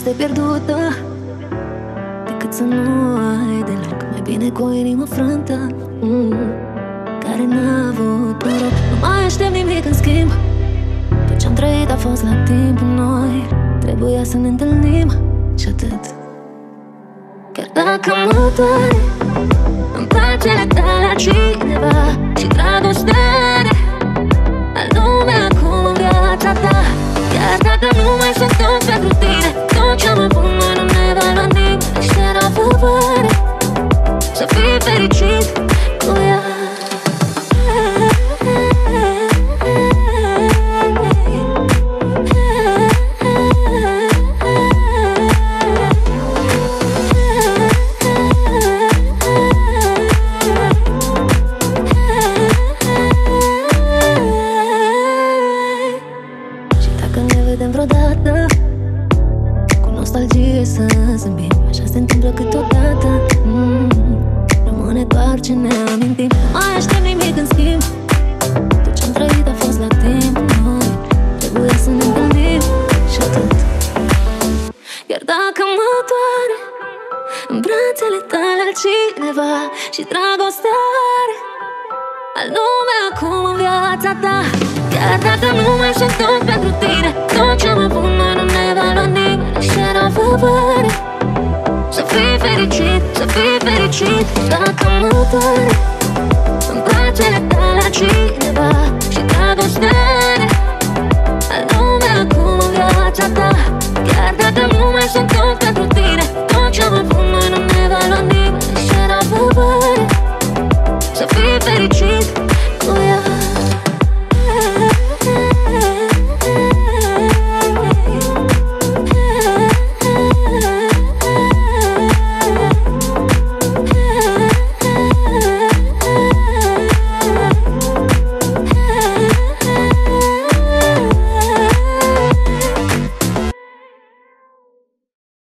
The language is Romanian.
de pierdută decât să nu ai deloc. Mai bine cu o inimă frântă care n-a avut noroc. Nu mai aștept nimic în schimb, tot ce-am trăit a fost la timp. Noi trebuia să ne întâlnim și atât. Chiar dacă mă doare, îmi place tale la cineva și dragostea al lume acum în viața ta. Chiar dacă nu mai sunt tot pentru tine, tot ce-am avut noi nu ne va lua nimeni. Și era favoare să fii fericit cu ea. Cu nostalgie să zâmbim, așa se întâmplă câteodată. Rămâne doar ce ne amintim. Mai aștept nimic în schimb, tot ce-am trăit a fost la timp. Noi trebuia să ne întâlnim și atât. Iar dacă mă doare, în brațele tale altcineva și dragostea al lume acum în viața ta. Chiar dacă nu mai sunt tot pentru tine, tot ce-am avut noi nu ne va lua nimeni. Și era favoare să fii fericit, să fii fericit. Dacă mă doare, în brațele tale cineva și dragostea al lume acum în viața ta. Chiar dacă nu mai sunt tot pentru tine, tot ce-am avut noi nu ne va lua nimeni.